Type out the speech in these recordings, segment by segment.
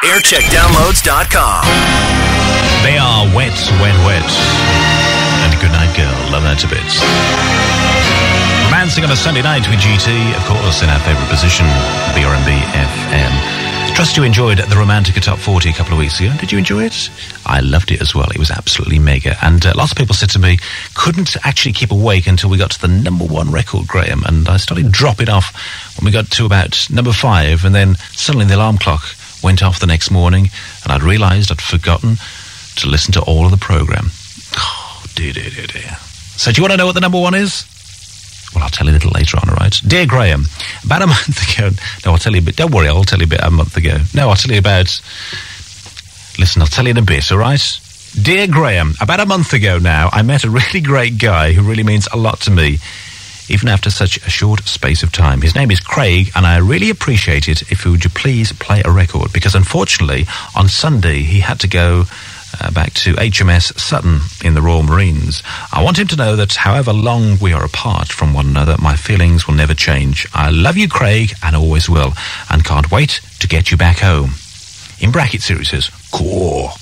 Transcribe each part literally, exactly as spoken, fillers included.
aircheck downloads dot com. They are Wet, Wet, Wet. And Good Night Girl, love that to bits. Romancing on a Sunday night with G T, of course, in our favourite position, B R M B F M. Trust you enjoyed the Romantica Top forty a couple of weeks ago. Did you enjoy it? I loved it as well. It was absolutely mega. And uh, lots of people said to me, couldn't actually keep awake until we got to the number one record, Graham. And I started dropping off when we got to about number five. And then suddenly the alarm clock went off the next morning. And I'd realised I'd forgotten to listen to all of the programme. Oh, dear, dear, dear, dear. So do you want to know what the number one is? Well, I'll tell you a little later on, all right? Dear Graham, about a month ago... No, I'll tell you a bit... Don't worry, I'll tell you a bit a month ago. No, I'll tell you about... Listen, I'll tell you in a bit, all right? Dear Graham, about a month ago now, I met a really great guy who really means a lot to me, even after such a short space of time. His name is Craig, and I really appreciate it if you would you please play a record, because unfortunately, on Sunday, he had to go... Uh, back to H M S Sutton in the Royal Marines. I want him to know that however long we are apart from one another, my feelings will never change. I love you, Craig, and always will, and can't wait to get you back home. In brackets here it says, cool.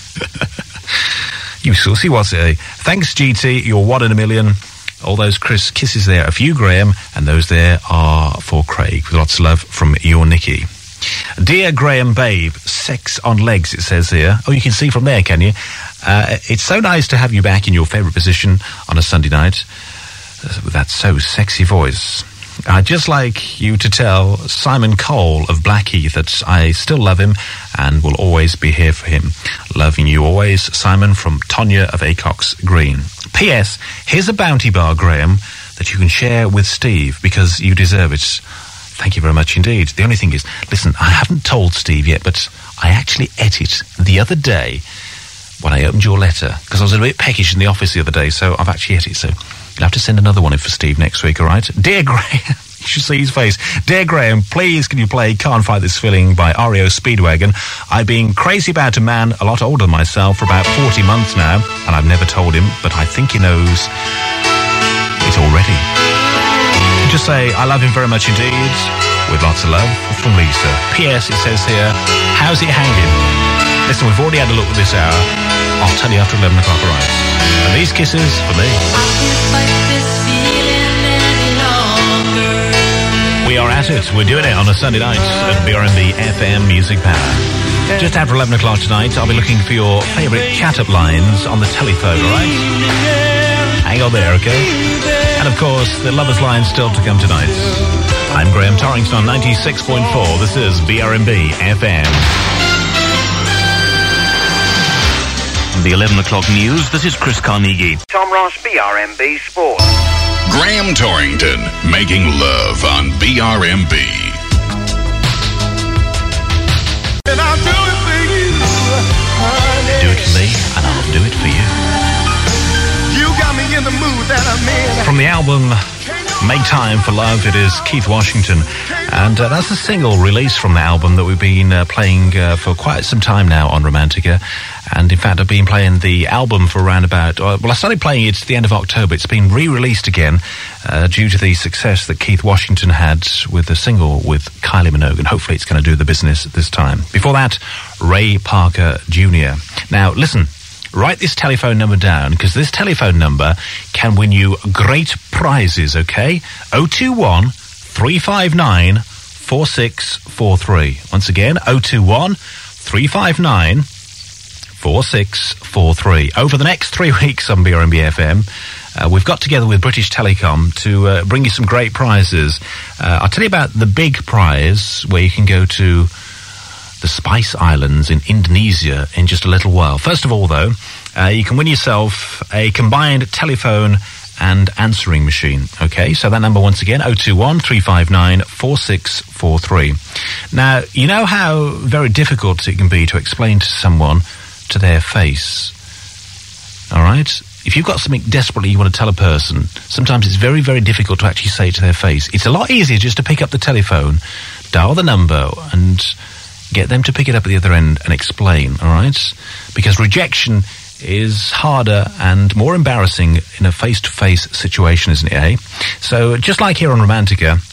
You saucy, what's it? Thanks, G T, you're one in a million. All those Chris kisses there are for you, Graham, and those there are for Craig. With lots of love from your Nikki. Dear Graham Babe, sex on legs, it says here. Oh, you can see from there, can you? Uh, it's so nice to have you back in your favourite position on a Sunday night with that so sexy voice. I'd just like you to tell Simon Cole of Blackheath that I still love him and will always be here for him. Loving you always, Simon from Tonya of Acox Green. P S. Here's a bounty bar, Graham, that you can share with Steve because you deserve it. Thank you very much indeed. The only thing is, listen, I haven't told Steve yet, but I actually ate it the other day when I opened your letter, because I was a bit peckish in the office the other day, so I've actually ate it, so you'll have to send another one in for Steve next week, all right? Dear Graham, you should see his face. Dear Graham, please can you play Can't Fight This Feeling by R E O Speedwagon? I've been crazy about a man a lot older than myself for about forty months now, and I've never told him, but I think he knows it already. Just say, I love him very much indeed, with lots of love from Lisa. P S. It says here, how's it hanging? Listen, we've already had a look at this hour. I'll tell you after eleven o'clock, all right? And these kisses for me. We are at it. We're doing it on a Sunday night at B R M B F M Music Power. Just after eleven o'clock tonight, I'll be looking for your favourite chat-up lines on the telephone, all right? Hang on there, okay? And of course, the lovers' line still to come tonight. I'm Graham Torrington on ninety-six point four. This is B R M B F M. The eleven o'clock news, this is Chris Carnegie. Tom Ross, B R M B Sports. Graham Torrington, making love on B R M B. And I'll do it for you, honey. Do it for me, and I'll do it for you. You got me in the mood that I'm in. From the album Make Time for Love, it is Keith Washington, and uh, that's a single released from the album that we've been uh, playing uh, for quite some time now on Romantica. And in fact, I've been playing the album for around about, uh, well, I started playing it at the end of October. It's been re-released again uh, due to the success that Keith Washington had with the single with Kylie Minogue, and hopefully it's going to do the business this time. Before that, Ray Parker Junior Now, listen, write this telephone number down, because this telephone number can win you great prizes, okay? oh two one, three five nine, four six four three. Once again, oh two one, three five nine, four six four three. Over the next three weeks on B R M B F M, uh, we've got together with British Telecom to uh, bring you some great prizes. Uh, I'll tell you about the big prize, where you can go to the Spice Islands in Indonesia in just a little while. First of all, though, uh, you can win yourself a combined telephone and answering machine. Okay, so that number once again, oh two one, three five nine, four six four three. Now, you know how very difficult it can be to explain to someone to their face. All right? If you've got something desperately you want to tell a person, sometimes it's very, very difficult to actually say it to their face. It's a lot easier just to pick up the telephone, dial the number, and get them to pick it up at the other end and explain, all right? Because rejection is harder and more embarrassing in a face-to-face situation, isn't it, eh? So just like here on Romantica,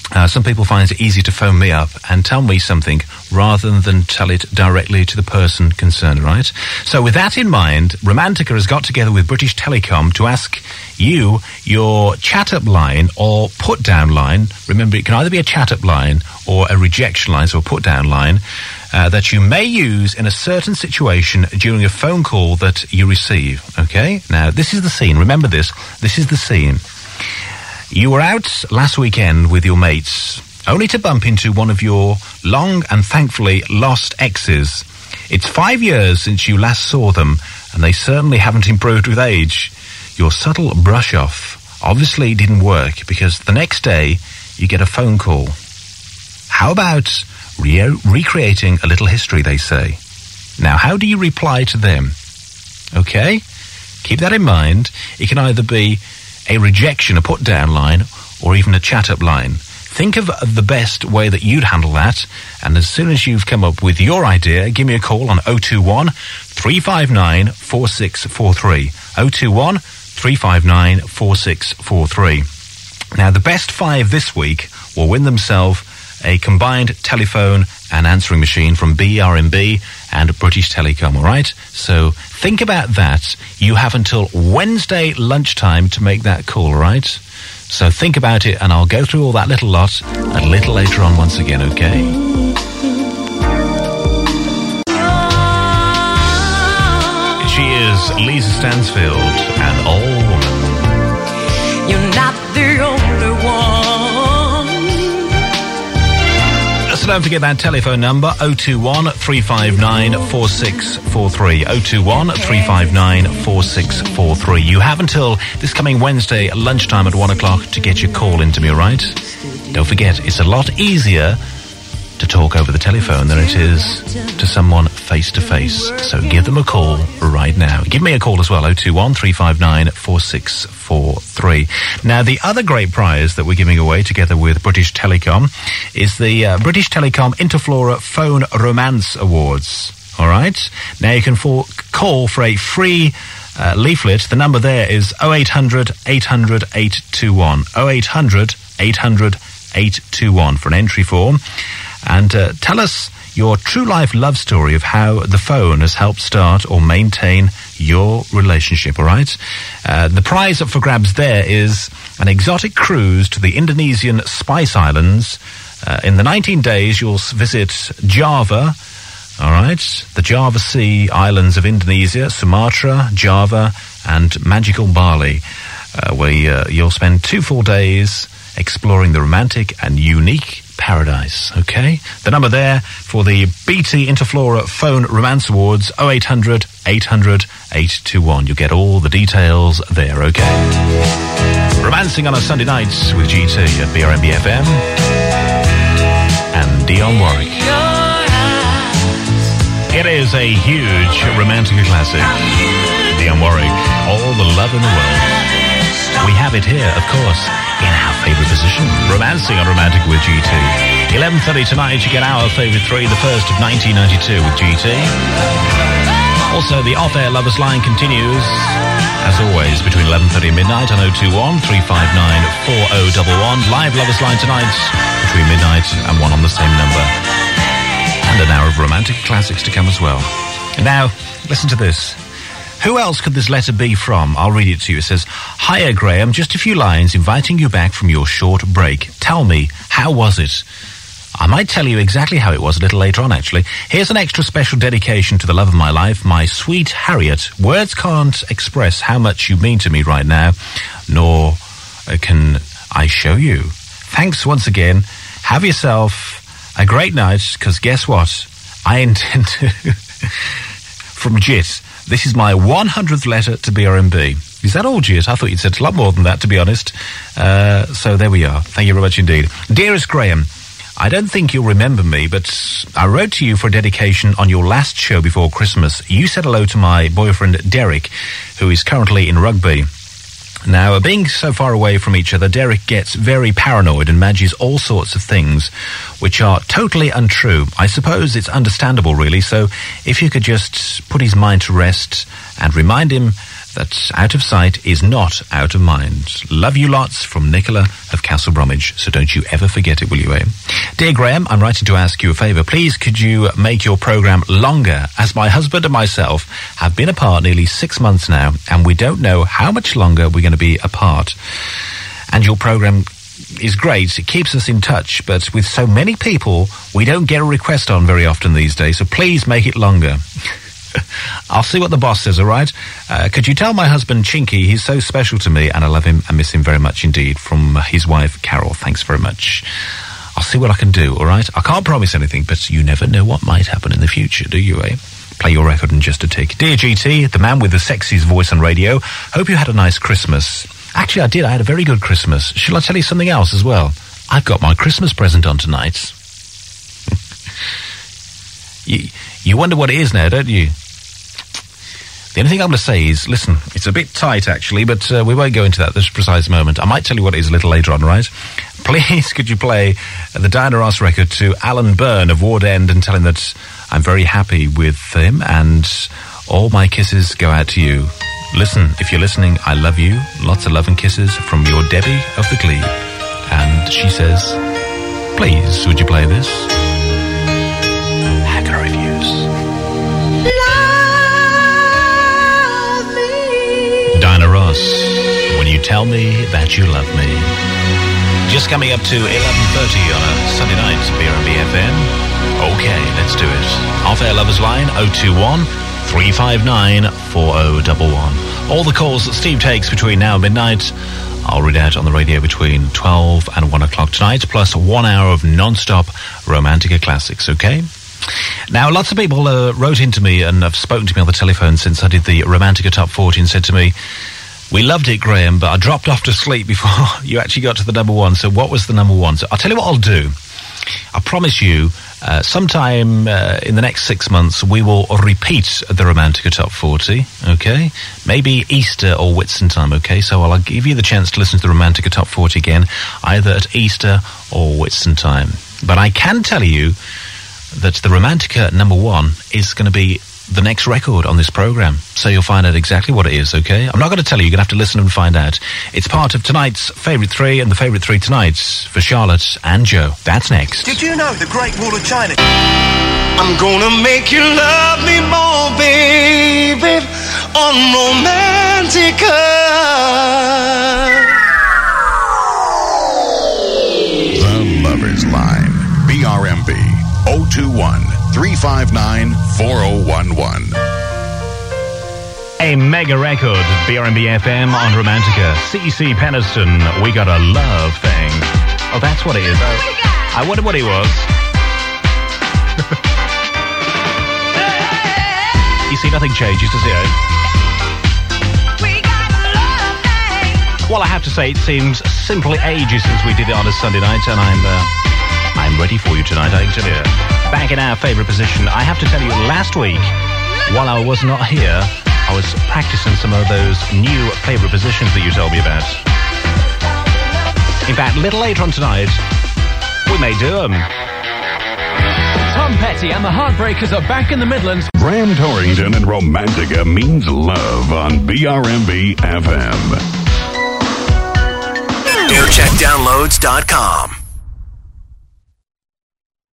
Uh, some people find it easy to phone me up and tell me something rather than tell it directly to the person concerned, right? So with that in mind, Romantica has got together with British Telecom to ask you your chat-up line or put-down line. Remember, it can either be a chat-up line or a rejection line, so a put-down line, uh, that you may use in a certain situation during a phone call that you receive, okay? Now, this is the scene. Remember this. This is the scene. You were out last weekend with your mates, only to bump into one of your long and thankfully lost exes. It's five years since you last saw them, and they certainly haven't improved with age. Your subtle brush-off obviously didn't work, because the next day you get a phone call. How about re- recreating a little history, they say. Now, how do you reply to them? Okay? Keep that in mind. It can either be a rejection, a put-down line, or even a chat-up line. Think of the best way that you'd handle that, and as soon as you've come up with your idea, give me a call on oh two one, three five nine, four six four three. oh two one, three five nine, four six four three. Now, the best five this week will win themselves a combined telephone and answering machine from B R M B and British Telecom, all right? So think about that. You have until Wednesday lunchtime to make that call, all right? So think about it, and I'll go through all that little lot a little later on once again, okay? She is Lisa Stansfield, and All Woman. You're not the only one. So don't forget that telephone number, oh two one, three five nine, four six four three. oh two one, three five nine, four six four three. You have until this coming Wednesday lunchtime at one o'clock to get your call into me, all right? Don't forget, it's a lot easier to talk over the telephone than it is to someone face-to-face. So give them a call right now. Give me a call as well, oh two one, three five nine, four six four three. Now, the other great prize that we're giving away together with British Telecom is the uh, British Telecom Interflora Phone Romance Awards. All right? Now, you can for- call for a free uh, leaflet. The number there is oh eight hundred, eight hundred, eight two one. oh eight hundred, eight hundred, eight two one for an entry form. And uh, tell us your true life love story of how the phone has helped start or maintain your relationship, all right? Uh, the prize up for grabs there is an exotic cruise to the Indonesian Spice Islands. Uh, in the nineteen days, you'll visit Java, all right? The Java Sea Islands of Indonesia, Sumatra, Java, and magical Bali, uh, where uh, you'll spend two full days exploring the romantic and unique paradise, okay? The number there for the B T Interflora Phone Romance Awards, oh eight hundred, eight hundred, eight two one. You get all the details there, okay? Romancing on a Sunday night with G T at B R M B F M and Dionne Warwick. It is a huge romantic classic. Dionne Warwick, All the Love in the World. We have it here, of course, in our favourite position, Romancing on Romantic with G T. eleven thirty tonight, you get our favourite three, the first of nineteen ninety-two with G T. Also, the off-air Lovers Line continues, as always, between eleven thirty and midnight on oh two one, three five nine, four oh one one. Live Lovers Line tonight, between midnight and one on the same number. And an hour of romantic classics to come as well. And now, listen to this. Who else could this letter be from? I'll read it to you. It says, "Hiya, Graham. Just a few lines inviting you back from your short break. Tell me, how was it?" I might tell you exactly how it was a little later on, actually. Here's an extra special dedication to the love of my life, my sweet Harriet. Words can't express how much you mean to me right now, nor uh, can I show you. Thanks once again. Have yourself a great night, because guess what? I intend to... From Jit. This is my one hundredth letter to B R M B. Is that all, Jit? I thought you'd said a lot more than that, to be honest. Uh, so there we are. Thank you very much indeed. Dearest Graham, I don't think you'll remember me, but I wrote to you for a dedication on your last show before Christmas. You said hello to my boyfriend, Derek, who is currently in Rugby. Now, being so far away from each other, Derek gets very paranoid and imagines all sorts of things which are totally untrue. I suppose it's understandable, really, so if you could just put his mind to rest and remind him that out of sight is not out of mind. Love you lots from Nicola of Castle Bromwich, so don't you ever forget it, will you, eh? Dear Graham, I'm writing to ask you a favour. Please, could you make your programme longer, as my husband and myself have been apart nearly six months now, and we don't know how much longer we're going to be apart. And your programme is great. It keeps us in touch, but with so many people, we don't get a request on very often these days, so please make it longer. I'll see what the boss says, all right? Uh, could you tell my husband, Chinky, he's so special to me, and I love him and miss him very much indeed, from his wife, Carol. Thanks very much. I'll see what I can do, all right? I can't promise anything, but you never know what might happen in the future, do you, eh? Play your record in just a tick. Dear G T, the man with the sexiest voice on radio, hope you had a nice Christmas. Actually, I did. I had a very good Christmas. Shall I tell you something else as well? I've got my Christmas present on tonight. you, you wonder what it is now, don't you? The only thing I'm going to say is, listen, it's a bit tight, actually, but uh, we won't go into that at this precise moment. I might tell you what it is a little later on, right? Please, could you play the Diana Ross record to Alan Byrne of Ward End and tell him that I'm very happy with him and all my kisses go out to you. Listen, if you're listening, I love you. Lots of love and kisses from your Debbie of the Glebe. And she says, please, would you play this? Hacker Reviews. Diana Ross, when you tell me that you love me. Just coming up to eleven thirty on a Sunday night, B R M B F M. Okay, let's do it. Off-air lovers line, oh two one, three five nine, four oh one one. All the calls that Steve takes between now and midnight, I'll read out on the radio between twelve and one o'clock tonight, plus one hour of non-stop Romantica classics, okay? Now, lots of people uh, wrote into me and have spoken to me on the telephone since I did the Romantica Top forty and said to me, we loved it, Graham, but I dropped off to sleep before you actually got to the number one. So what was the number one? So I'll tell you what I'll do. I promise you, uh, sometime uh, in the next six months, we will repeat the Romantica Top forty, okay? Maybe Easter or Whitsuntime, okay? So I'll give you the chance to listen to the Romantica Top forty again, either at Easter or Whitsuntime. But I can tell you that the Romantica number one is going to be the next record on this programme. So you'll find out exactly what it is, okay? I'm not going to tell you, you're going to have to listen and find out. It's part of tonight's Favourite Three, and the Favourite Three tonight's for Charlotte and Joe. That's next. Did you know the Great Wall of China? I'm gonna make you love me more, baby, on Romantica. The Lover's Line. B R M B oh two one, three five nine, four oh one one. A mega record, B R M B F M on Romantica. C C Peniston, We Got a Love Thing. Oh, that's what it is. Oh, I wonder what it was. You see, nothing changes, does it? Well, I have to say, it seems simply ages since we did it on a Sunday night, and I'm... Uh, I'm ready for you tonight, I can tell you. Back in our favourite position, I have to tell you, last week, while I was not here, I was practicing some of those new favourite positions that you told me about. In fact, a little later on tonight, we may do them. Tom Petty and the Heartbreakers are back in the Midlands. Graham Torrington and Romantica Means Love on B R M B F M. aircheck downloads dot com.